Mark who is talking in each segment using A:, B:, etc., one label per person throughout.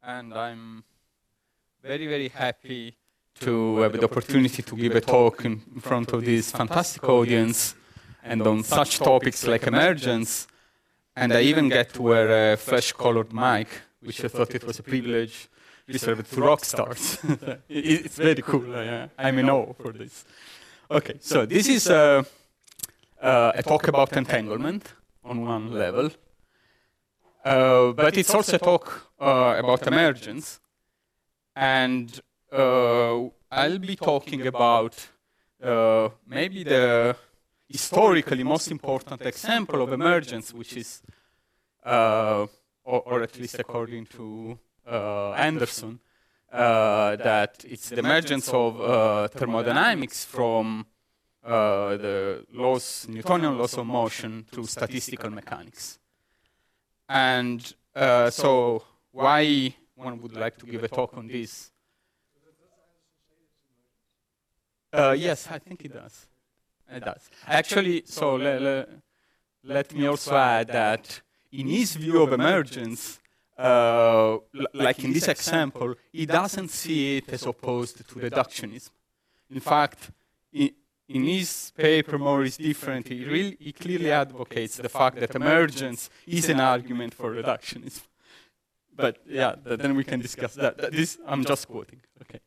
A: and I'm very, very happy to have the opportunity to give a talk in front of this fantastic audience and on such topics like emergence. And I even get to wear a flesh-colored mic, which I thought it was a privilege reserved to rock stars. It's very cool. I'm in awe for this. Okay, so this is a talk about entanglement on one level. But it's also a talk about emergence. And I'll be talking about maybe the historically most important example of emergence, which is, or at least according to Anderson, that it's the emergence of thermodynamics from the laws, Newtonian laws of motion to statistical mechanics. And so why one would like to give a talk on this? Yes, I think it does. It does. Actually, so let me also add that in his view of emergence, like in this example, he doesn't see it as opposed to reductionism. In fact, in his paper, more is different. He clearly advocates the fact that emergence is an argument for reductionism. But yeah, then we can discuss that. This I'm just quoting. Okay.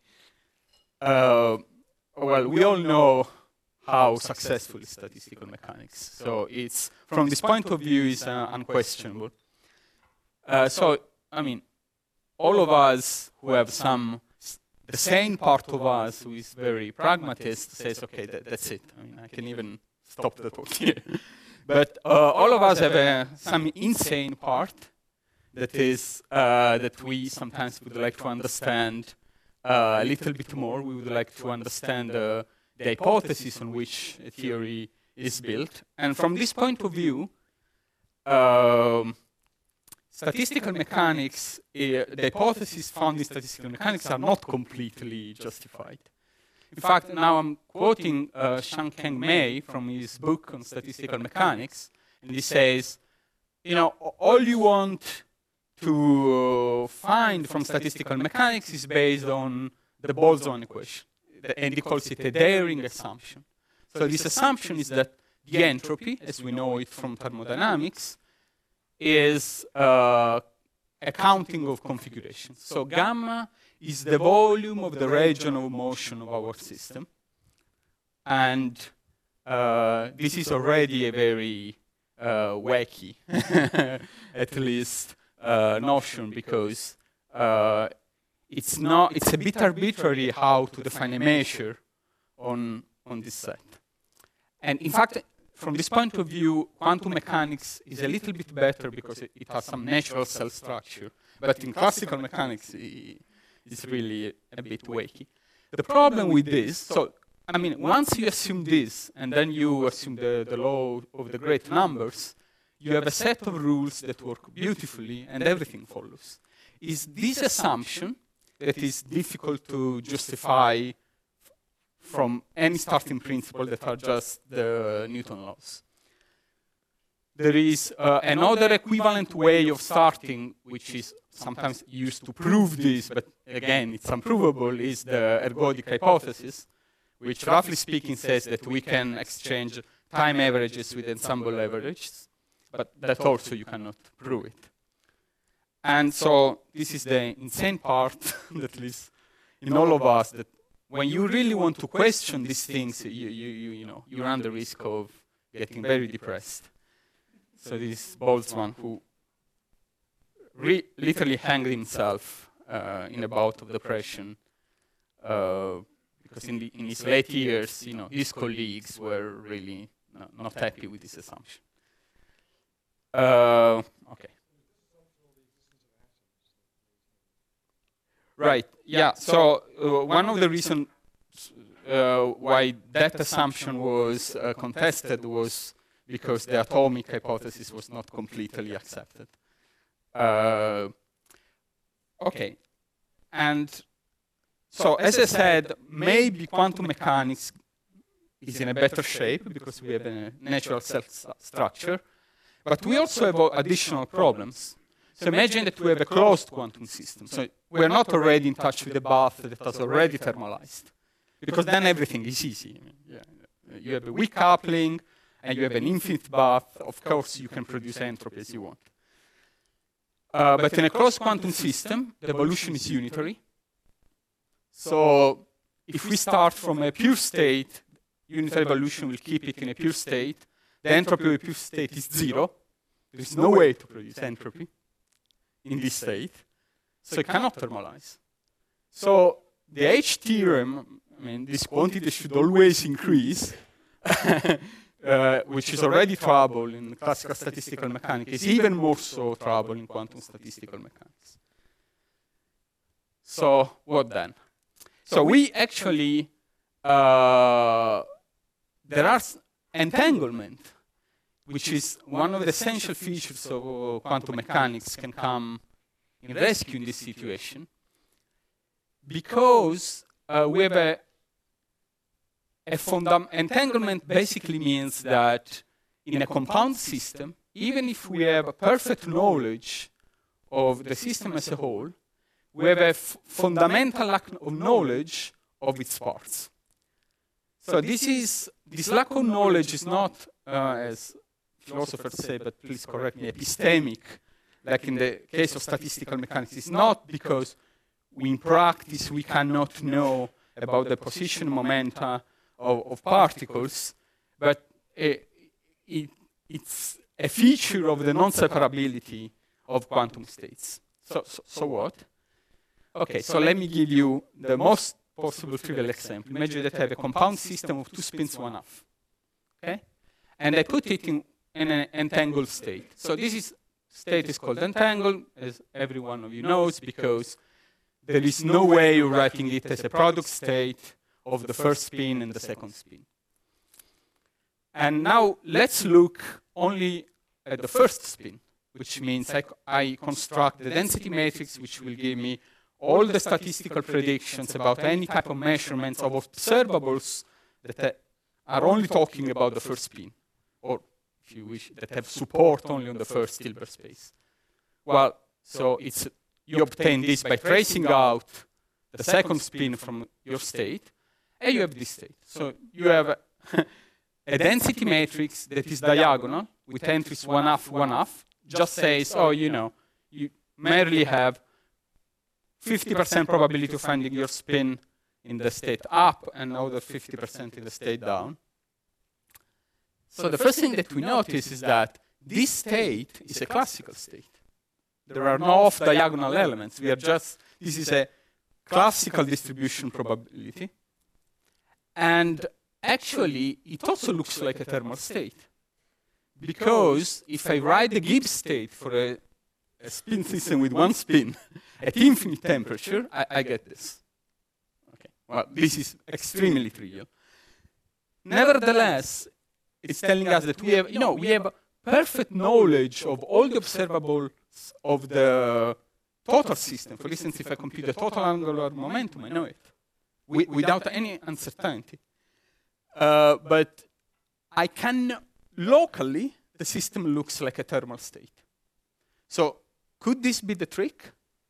A: Well, we all know how successful is statistical mechanics. So it's, from this point of view, is unquestionable. So, I mean, all of us who have the sane part of us who is very pragmatist says, okay, that's it. I mean, I can even stop the talk here. But all of us have some insane part that is, that we sometimes would like to understand a little bit more. We would like to understand the hypothesis on which a theory is built. And from this point of view, statistical mechanics, the hypotheses found in statistical mechanics are not completely justified. In fact, now I'm quoting Shankeng Mei from his book on statistical mechanics, and he says, you know, all you want to find from statistical mechanics is based on the Boltzmann equation. And he calls it a daring assumption. So this assumption is that the entropy, as we know it from thermodynamics, is a counting of configurations. So gamma is the volume of the region of motion of our system. And this is already a very wacky, at least, notion, because it's a bit arbitrary how to define a measure on this set. And in fact, from this point of view, quantum mechanics is a little bit better because it has some natural cell structure. But in classical mechanics, it's really a bit wacky. The problem with this, so, I mean, once you assume this, and then you assume the law of the great numbers, you have a set of rules that work beautifully, and everything follows. Is this assumption that is difficult to justify from any starting principle that are just the Newton laws? There is another equivalent way of starting, which is sometimes used to prove this, but again, it's unprovable, is the ergodic hypothesis, which roughly speaking says that we can exchange time averages with ensemble averages, but that also you cannot prove it. And so this is the insane part, at least in all of us, that when you really want to question these things, you run the risk of getting very depressed. So this is Boltzmann, who literally hanged himself in a bout of depression, because in his late years, his colleagues were really not happy with this assumption. Okay. Right, yeah, so one of the reasons why that assumption was contested was because the atomic hypothesis was not completely accepted. Okay, and so as I said, maybe quantum mechanics is in a better shape because we have a natural cell structure, but we also have additional problems. So imagine that we have a closed quantum system. So we're not already in touch with the bath that has already thermalized, because then everything is easy. I mean, yeah. You have a weak coupling, and you have an infinite bath. Of course, you can produce entropy as you want. But in a closed quantum system, the evolution is unitary. So if we start from a pure state, unitary evolution will keep it in a pure state. The entropy of a pure state is 0. There is no way to produce entropy in this state. So it cannot thermalize. So the H theorem, I mean, this quantity should always increase, which is already trouble in classical statistical mechanics, is even more so trouble in quantum statistical mechanics. So what then? So we actually, there are entanglement, which is one of the essential features of quantum mechanics, can come in rescue in this situation, because we have entanglement basically means that in a compound system, even if we have a perfect knowledge of the system as a whole, we have a fundamental lack of knowledge of its parts. So this lack of knowledge is not, as philosophers say, but please correct me, epistemic, like in the case of statistical mechanics. It's not because in practice we cannot know about the position momenta of particles, but it's a feature of the non-separability of quantum states. So what? Okay, so let me give you the most possible trivial example. Imagine that I have a compound system of 2 spins 1/2. Okay? And I put it in an entangled state. So this state is called entangled, as every one of you knows, because there is no way of writing it as a product state of the first spin and the second spin. And now let's look only at the first spin, which means I construct the density matrix, which will give me all the statistical predictions about any type of measurements of observables that are only talking about the first spin, or if you wish, that have support only on the first Hilbert space. Well, so you obtain this by tracing out the second spin from your state, and you have this state. So you have a density matrix that is diagonal with entries 1/2, 1/2, just says, oh, you merely have 50% probability of finding your spin in the state up and another 50% in the state down. So the first thing that we notice is that this state is a classical state. There are no off-diagonal elements. This is a classical distribution probability. And actually, it also looks like a thermal state. Because if I write the Gibbs state for a spin system with 1 spin at infinite temperature, I get this. Okay. Well, this is extremely trivial. Nevertheless, it's telling us that we have perfect knowledge of all the observables of the total system. For instance, if I compute the total angular momentum, I know it without any uncertainty. But I can locally, the system looks like a thermal state. So could this be the trick?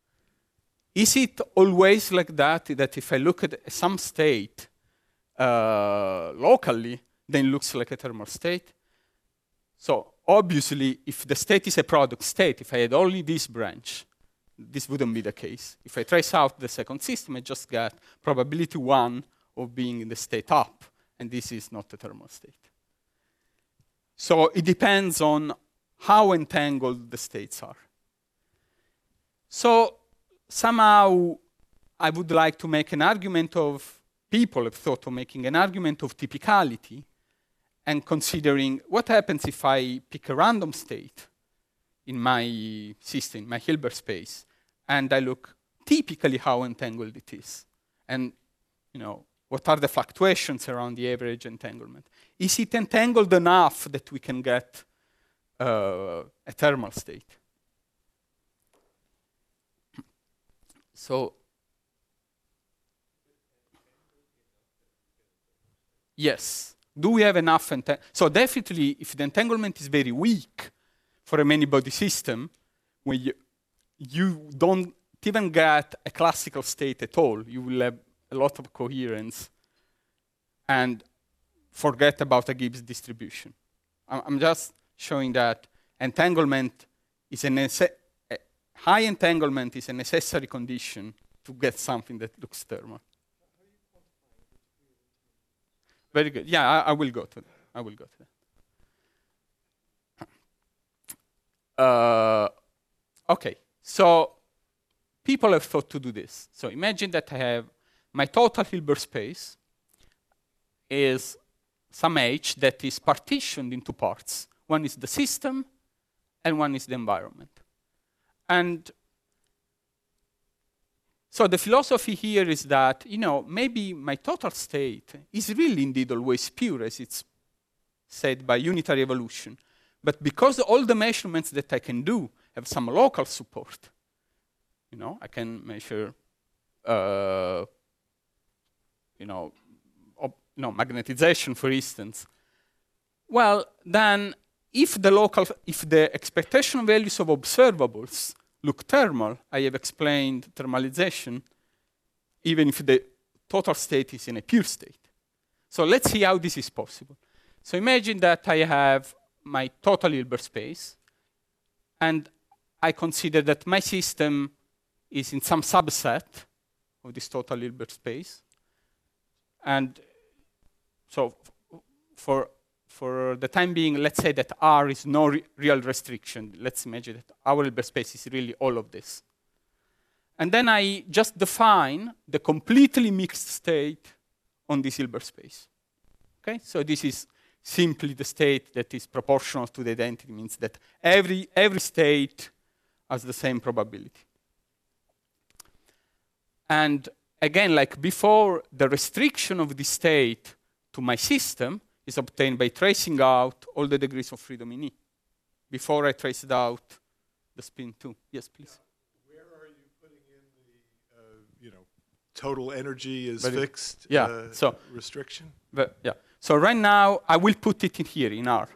A: Is it always like that if I look at some state locally, then it looks like a thermal state? So obviously, if the state is a product state, if I had only this branch, this wouldn't be the case. If I trace out the second system, I just get probability 1 of being in the state up, and this is not a thermal state. So it depends on how entangled the states are. So somehow I would like to make an argument of, people have thought of making an argument of typicality and considering what happens if I pick a random state in my system, my Hilbert space, and I look typically how entangled it is. And what are the fluctuations around the average entanglement? Is it entangled enough that we can get a thermal state? So, yes. Do we have enough entanglement? So definitely, if the entanglement is very weak for a many-body system, you don't even get a classical state at all. You will have a lot of coherence and forget about a Gibbs distribution. I'm just showing that entanglement is a high entanglement is a necessary condition to get something that looks thermal. Very good. Yeah, I will go to that. I will go to that. Okay, so people have thought to do this. So imagine that I have my total Hilbert space is some H that is partitioned into parts. One is the system, and one is the environment. And so the philosophy here is that, maybe my total state is really indeed always pure, as it's said by unitary evolution. But because all the measurements that I can do have some local support, I can measure, magnetization, for instance. Well, then if the expectation values of observables look thermal, I have explained thermalization, even if the total state is in a pure state. So let's see how this is possible. So imagine that I have my total Hilbert space, and I consider that my system is in some subset of this total Hilbert space. And so for the time being, let's say that R is no real restriction. Let's imagine that our Hilbert space is really all of this. And then I just define the completely mixed state on this Hilbert space. Okay, so this is simply the state that is proportional to the identity, means that every state has the same probability. And again, like before, the restriction of the state to my system is obtained by tracing out all the degrees of freedom in E. Before I traced out the spin 2. Yes, please.
B: Where are you putting in the, total energy is fixed restriction?
A: So right now, I will put it in here, in R.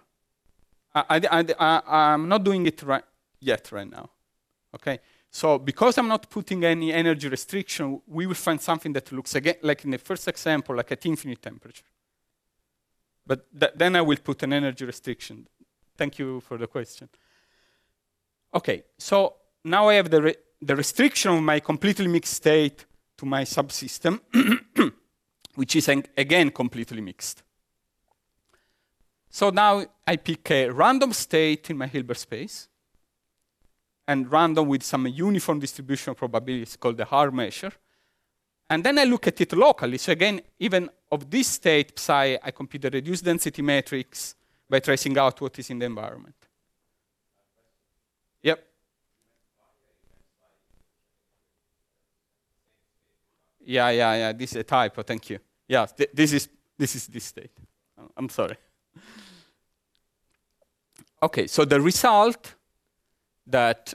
A: I'm not doing it right now. Okay? So because I'm not putting any energy restriction, we will find something that looks, again, like in the first example, like at infinite temperature. But then I will put an energy restriction. Thank you for the question. Okay, so now I have the restriction of my completely mixed state to my subsystem, which is, again, completely mixed. So now I pick a random state in my Hilbert space, and random with some uniform distribution of probabilities called the R measure. And then I look at it locally. So again, even of this state, psi, I compute the reduced density matrix by tracing out what is in the environment. Yep. Yeah. This is a typo. Thank you. Yeah, this is this state. I'm sorry. Okay, so the result that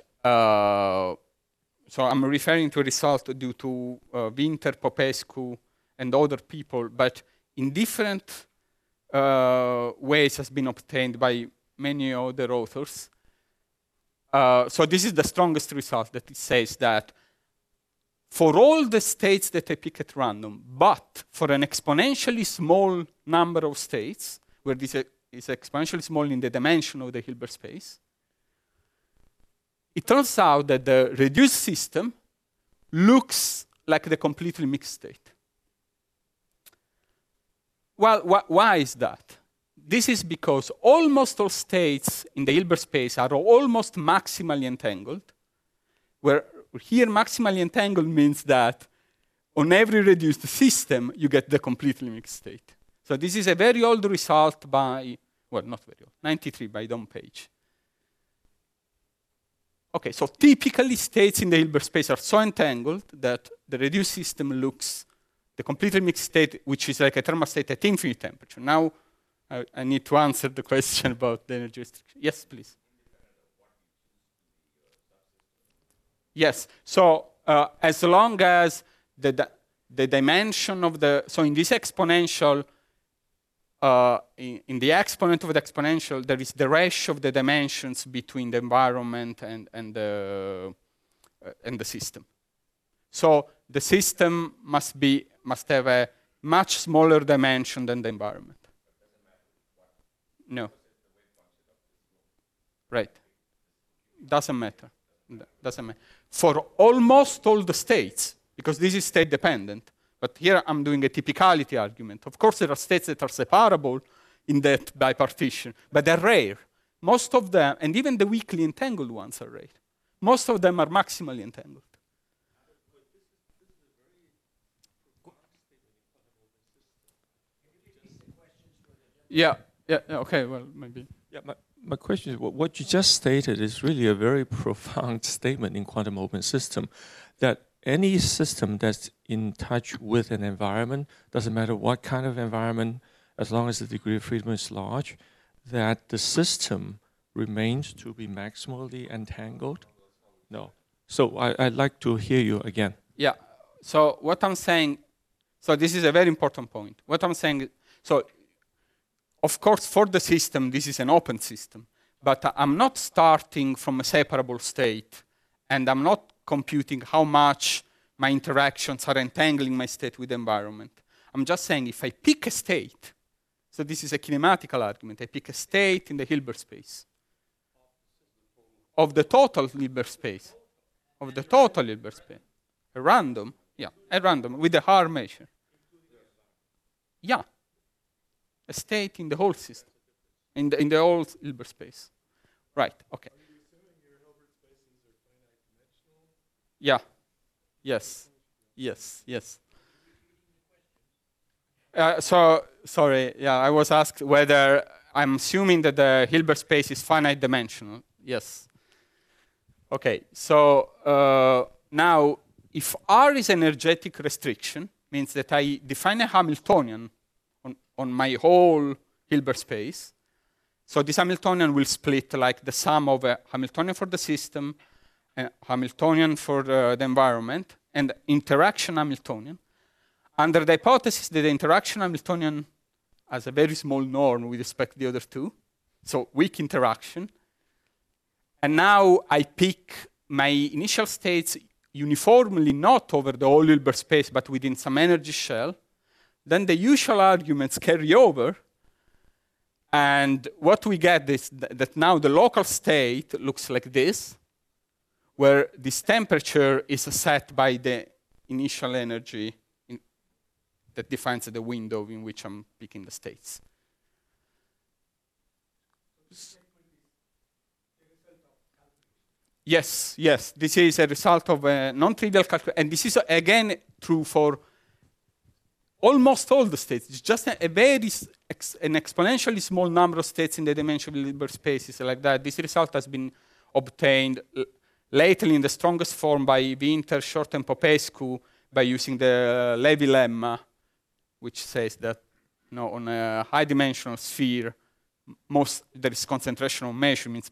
A: so I'm referring to a result due to Winter, Popescu, and other people, but in different ways has been obtained by many other authors. So this is the strongest result, that it says that for all the states that I pick at random, but for an exponentially small number of states, where this is exponentially small in the dimension of the Hilbert space, it turns out that the reduced system looks like the completely mixed state. Well, why is that? This is because almost all states in the Hilbert space are almost maximally entangled, where here maximally entangled means that on every reduced system, you get the completely mixed state. So this is a very old result by, well, not very old, 93 by Don Page. Okay, so typically states in the Hilbert space are so entangled that the reduced system looks the completely mixed state, which is like a thermal state at infinite temperature. Now, I need to answer the question about the energy restriction. Yes, please. Yes, so as long as the dimension of the, so in this exponential, in the exponent of the exponential, there is the ratio of the dimensions between the environment and the in the system. So the system must have a much smaller dimension than the environment. No. Right. Doesn't matter. Doesn't matter. For almost all the states, because this is state dependent, but here I'm doing a typicality argument. Of course, there are states that are separable in that bipartition, but they're rare. Most of them, and even the weakly entangled ones are rare. Most of them are maximally entangled. Yeah, okay, well, maybe.
C: Yeah, my question is, what you just stated is really a very profound statement in quantum open system, that any system that's in touch with an environment, doesn't matter what kind of environment, as long as the degree of freedom is large, that the system remains to be maximally entangled? No. So I'd like to hear you again.
A: Yeah, so what I'm saying, so this is a very important point. What I'm saying, so of course for the system, this is an open system, but I'm not starting from a separable state, and I'm not computing how much my interactions are entangling my state with the environment. I'm just saying if I pick a state, so this is a kinematical argument, I pick a state in the Hilbert space, of the total Hilbert space, of the total Hilbert space, a random, with a Haar measure. Yeah, a state in the whole system, in the whole Hilbert space. Right, okay.
B: Are you assuming your Hilbert spaces are finite dimensional?
A: Yeah, yes. So, sorry, I was asked whether I'm assuming that the Hilbert space is finite dimensional. Yes. Okay, so now, if R is an energetic restriction, means that I define a Hamiltonian on my whole Hilbert space. So this Hamiltonian will split like the sum of a Hamiltonian for the system, a Hamiltonian for the environment, and interaction Hamiltonian. Under the hypothesis that the interaction Hamiltonian has a very small norm with respect to the other two, so weak interaction. And now I pick my initial states uniformly not over the whole Hilbert space, but within some energy shell. Then the usual arguments carry over. And what we get is that now the local state looks like this, where this temperature is set by the initial energy that defines the window in which I'm picking the states. Yes, this is a result of a non-trivial calculation. And this is, again, true for almost all the states. It's just an exponentially small number of states in the dimension of Hilbert spaces like that. This result has been obtained lately in the strongest form by Winter, Short, and Popescu by using the Levy lemma, which says that on a high-dimensional sphere, there is concentration of measurements.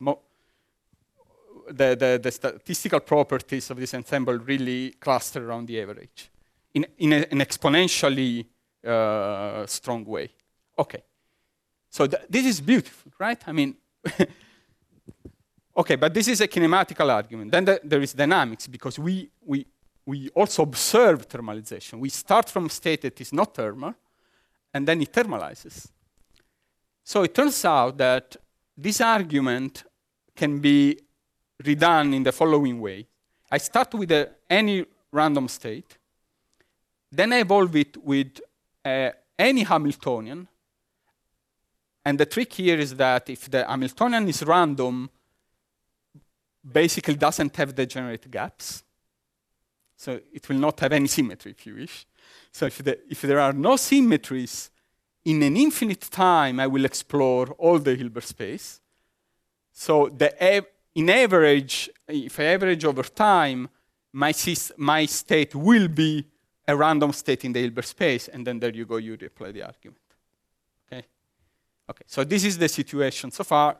A: The statistical properties of this ensemble really cluster around the average in an exponentially strong way. Okay, so this is beautiful, right? I mean, okay, but this is a kinematical argument. Then there is dynamics, because we also observe thermalization. We start from a state that is not thermal, and then it thermalizes. So it turns out that this argument can be redone in the following way. I start with any random state, then I evolve it with any Hamiltonian, and the trick here is that if the Hamiltonian is random, basically doesn't have degenerate gaps, so it will not have any symmetry, if you wish. So if there are no symmetries, in an infinite time, I will explore all the Hilbert space. So in average, if I average over time, my state will be a random state in the Hilbert space, and then there you go, you apply the argument. Okay, so this is the situation so far.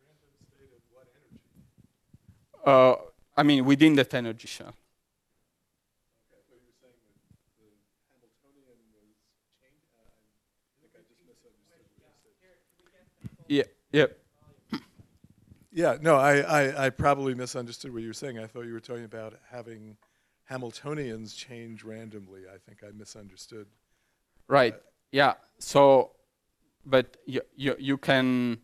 A: I mean, within that energy shell.
B: Okay, so you were saying that the Hamiltonian was changed? I think I just misunderstood what you said.
A: Yeah.
B: Yeah, no, I probably misunderstood what you were saying. I thought you were talking about having Hamiltonians change randomly. I think I misunderstood.
A: Right. Yeah. So, but you can.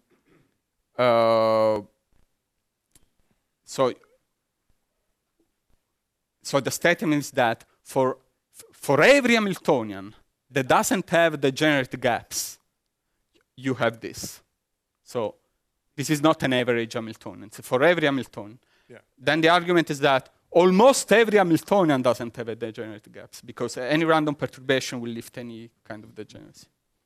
A: So the statement is that for every Hamiltonian that doesn't have degenerate gaps, you have this. So this is not an average Hamiltonian. So for every Hamiltonian.
B: Yeah.
A: Then the argument is that almost every Hamiltonian doesn't have a degenerate gaps because any random perturbation will lift any kind of degeneracy.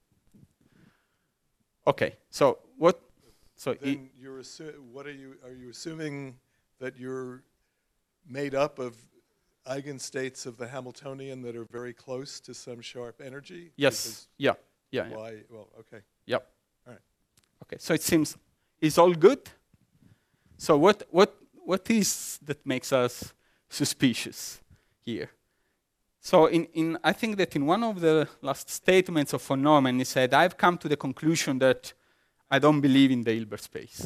A: Okay, so what? So
B: then what are you assuming that you're made up of eigenstates of the Hamiltonian that are very close to some sharp energy?
A: Yes. Yeah.
B: Why? Well, okay.
A: Yep.
B: All right.
A: Okay. So it seems it's all good. So what is that makes us suspicious here? So I think that in one of the last statements of von Neumann, he said, "I've come to the conclusion that I don't believe in the Hilbert space."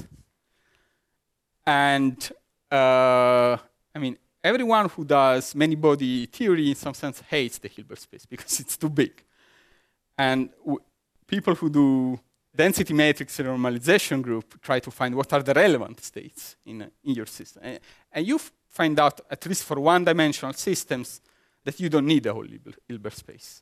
A: And I mean, everyone who does many-body theory in some sense hates the Hilbert space because it's too big. And people who do density matrix normalization group try to find what are the relevant states in your system. And you find out, at least for one-dimensional systems, that you don't need a whole Hilbert space.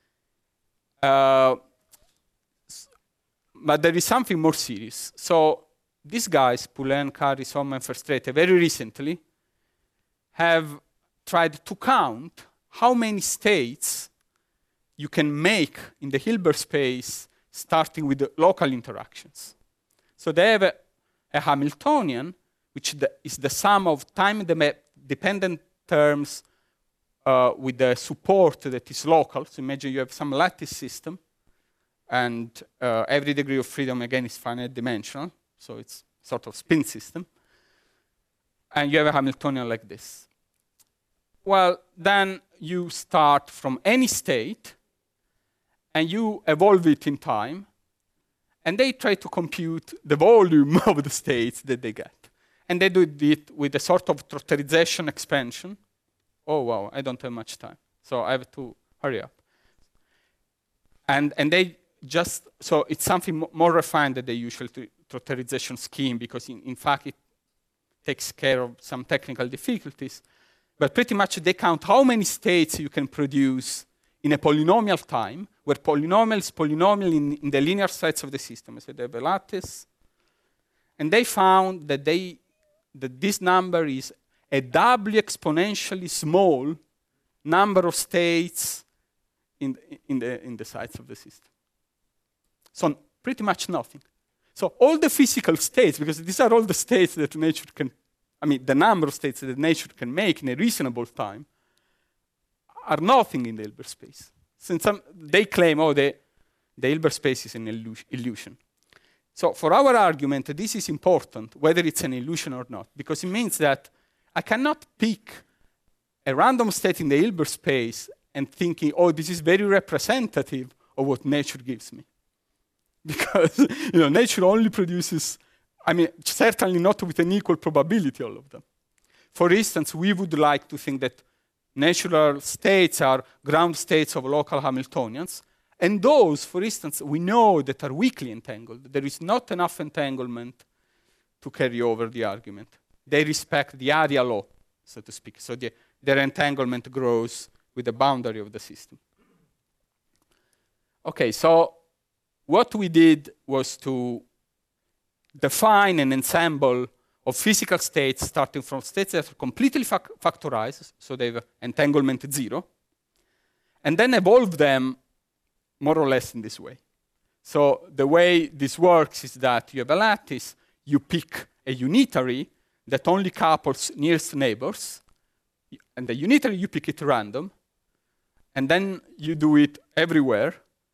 A: But there is something more serious. So these guys, Poulen, Khari, Sommer, and Verstraete, very recently have tried to count how many states you can make in the Hilbert space starting with the local interactions. So they have a Hamiltonian, which is the sum of time-dependent terms with the support that is local. So imagine you have some lattice system, and every degree of freedom, again, is finite dimensional. So it's sort of spin system. And you have a Hamiltonian like this. Well, then you start from any state, and you evolve it in time, and they try to compute the volume of the states that they get. And they do it with a sort of trotterization expansion. Oh, wow, I don't have much time, so I have to hurry up. And they just, so it's something more refined than the usual trotterization scheme, because in fact it takes care of some technical difficulties. But pretty much they count how many states you can produce in a polynomial time, where polynomial is polynomial in the linear sets of the system. So they have a lattice. And they found that this number is a doubly exponentially small number of states in the sites of the system. So pretty much nothing. So all the physical states, because these are all the states that nature can, the number of states that nature can make in a reasonable time, are nothing in the Hilbert space. Since they claim, the Hilbert space is an illusion. So for our argument, this is important, whether it's an illusion or not, because it means that I cannot pick a random state in the Hilbert space and thinking, this is very representative of what nature gives me. Because nature only produces, certainly not with an equal probability, all of them. For instance, we would like to think that natural states are ground states of local Hamiltonians. And those, for instance, we know that are weakly entangled. There is not enough entanglement to carry over the argument. They respect the area law, so to speak. So their entanglement grows with the boundary of the system. Okay, so what we did was to define an ensemble of physical states starting from states that are completely factorized, so they have entanglement 0, and then evolve them more or less in this way. So the way this works is that you have a lattice, you pick a unitary that only couples nearest neighbors, and the unitary you pick it random, and then you do it everywhere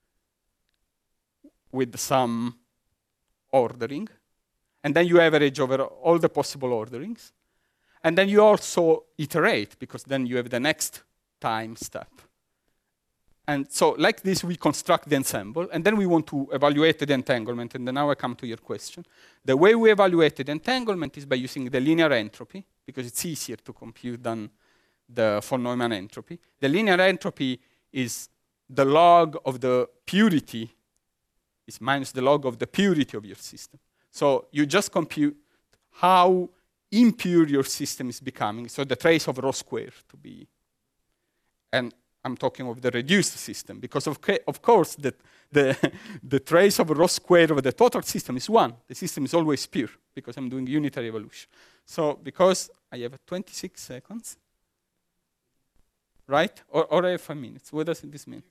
A: with some ordering, and then you average over all the possible orderings, and then you also iterate, because then you have the next time step. And so like this, we construct the ensemble, and then we want to evaluate the entanglement, and then now I come to your question. The way we evaluate the entanglement is by using the linear entropy, because it's easier to compute than the von Neumann entropy. The linear entropy is the log of the purity, is minus the log of the purity of your system. So you just compute how impure your system is becoming, so the trace of rho square to be, and I'm talking of the reduced system, because of course the trace of rho square of the total system is 1. The system is always pure, because I'm doing unitary evolution. So because I have 26 seconds, right? Or I have 5 minutes. What does this mean?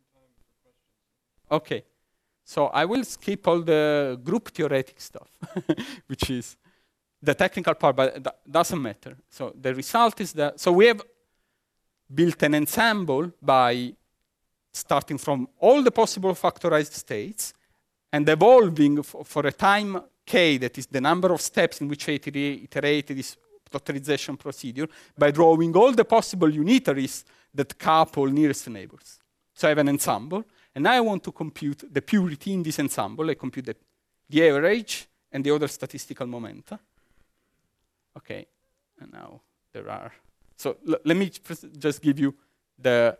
A: Okay. So I will skip all the group theoretic stuff, which is the technical part, but that doesn't matter. So the result is that, so we have built an ensemble by starting from all the possible factorized states and evolving for a time k, that is the number of steps in which I iterate this totalization procedure, by drawing all the possible unitaries that couple nearest neighbors. So I have an ensemble, and now I want to compute the purity in this ensemble. I compute the average and the other statistical momenta. Okay, and now there are. So let me just give you the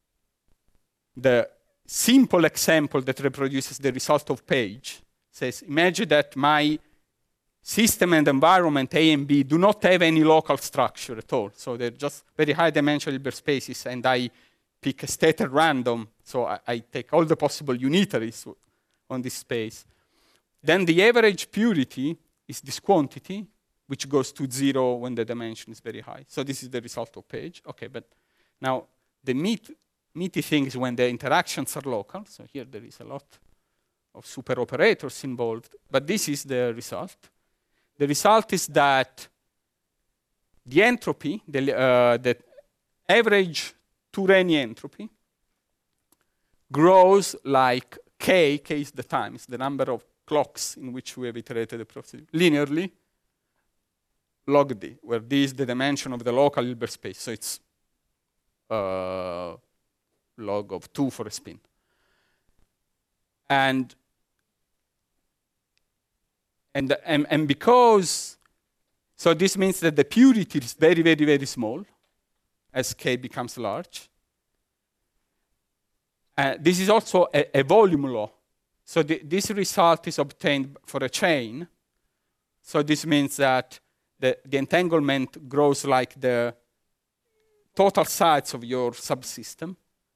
A: simple example that reproduces the result of Page. It says, imagine that my system and environment A and B do not have any local structure at all. So they're just very high dimensional Hilbert spaces, and I pick a state at random. So I take all the possible unitaries on this space. Then the average purity is this quantity, which goes to 0 when the dimension is very high. So this is the result of Page. Okay, but now the meaty thing is when the interactions are local. So here there is a lot of super operators involved, but this is the result. The result is that the entropy, the average Tourigny entropy, grows like k is the time, it's the number of clocks in which we have iterated the procedure, linearly, log d, where d is the dimension of the local Hilbert space. So it's log of 2 for a spin. And because, so this means that the purity is very, very, very small as k becomes large. This is also a volume law. So this result is obtained for a chain. So this means that the entanglement grows like the total size of your subsystem.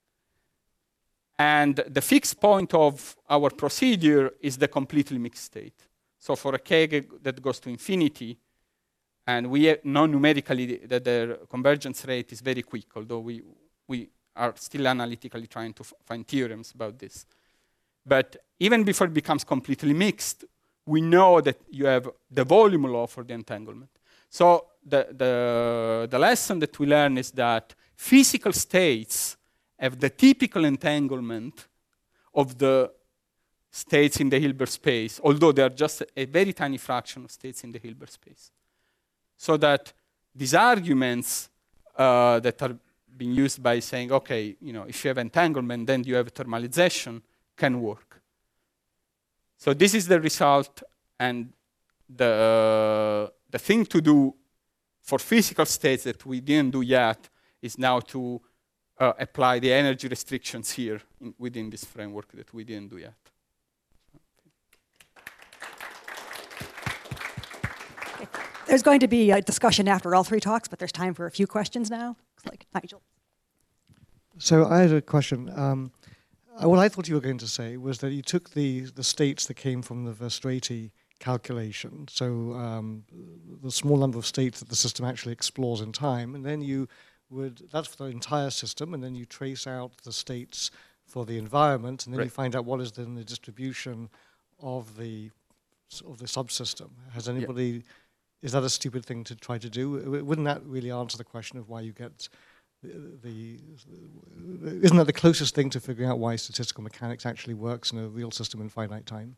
A: And the fixed point of our procedure is the completely mixed state. So for a k that goes to infinity, and we know numerically that the convergence rate is very quick, although we are still analytically trying to find theorems about this. But even before it becomes completely mixed, we know that you have the volume law for the entanglement. So the lesson that we learn is that physical states have the typical entanglement of the states in the Hilbert space, although they are just a very tiny fraction of states in the Hilbert space. So that these arguments that are being used by saying, okay, if you have entanglement, then you have thermalization, can work. So this is the result, and the thing to do for physical states that we didn't do yet is now to apply the energy restrictions here within this framework that we didn't do yet.
D: There's going to be a discussion after all three talks, but there's time for a few questions now. Looks like Nigel.
E: So I had a question. What I thought you were going to say was that you took the states that came from the Verstraete calculation, so the small number of states that the system actually explores in time, and then you would, that's for the entire system, and then you trace out the states for the environment, and then you find out what is then the distribution of the subsystem. Has anybody, is that a stupid thing to try to do? Wouldn't that really answer the question of why you get isn't that the closest thing to figuring out why statistical mechanics actually works in a real system in finite time?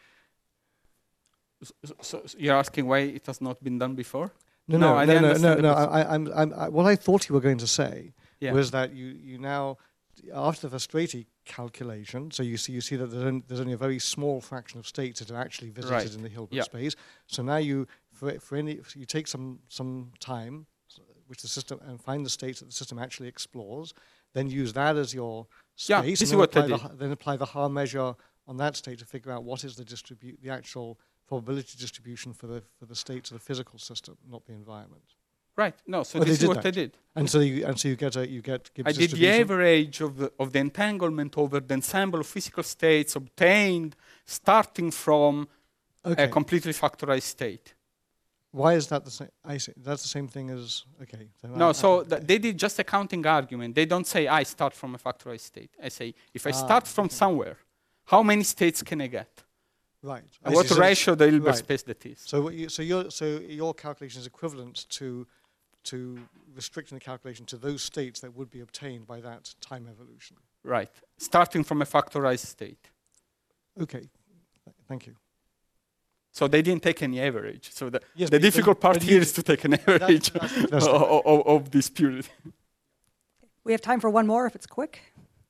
A: So you're asking why it has not been done before?
E: No. What I thought you were going to say was that you now after the Verstraete calculation, so you see that there's only a very small fraction of states that are actually visited
A: Right.
E: in the Hilbert
A: Yeah.
E: space. So now you you take some time, which the system, and find the states that the system actually explores, then use that as your space.
A: Yeah,
E: and
A: this is
E: then
A: what I
E: apply
A: did.
E: then apply the Haar measure on that state to figure out what is the actual probability distribution for the states of the physical system, not the environment.
A: Right. No, so
E: Oh, they
A: this is
E: did
A: what I
E: that.
A: did.
E: And so you get Gibbs
A: I did the
E: distribution.
A: average of the entanglement over the ensemble of physical states obtained starting from
E: Okay.
A: a completely factorized state.
E: Why is that the same? I see. That's the same thing as okay. So
A: No, so they did just a counting argument. They don't say I start from a factorized state. I say if I start from somewhere, how many states can I get?
E: right.
A: And
E: I
A: what
E: see. So-
A: ratio the Hilbert
E: right.
A: space that is?
E: So your calculation is equivalent to restricting the calculation to those states that would be obtained by that time evolution.
A: Right. Starting from a factorized state.
E: Okay. Thank you.
A: So they didn't take any average. So
E: Yes,
A: the
E: but-
A: difficult part
E: but
A: here
E: you-
A: is to take an average
E: that's-
A: of this period.
D: We have time for one more if it's quick.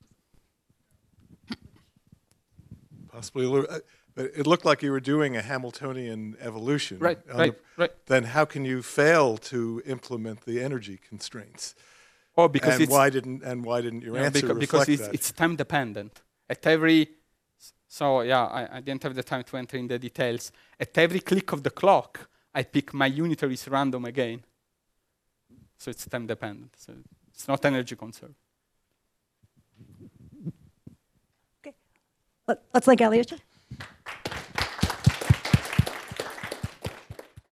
B: Possibly, but it looked like you were doing a Hamiltonian evolution.
A: Right,
B: on
A: right, right.
B: Then how can you fail to implement the energy constraints?
A: Oh, because
B: And
A: it's
B: why didn't your
A: yeah,
B: answer
A: because
B: reflect that?
A: it's time dependent. At every so yeah, I didn't have the time to enter in the details. At every click of the clock, I pick my unitaries random again. So it's time dependent. So it's not energy conserved.
D: Okay. Let's thank Elliot.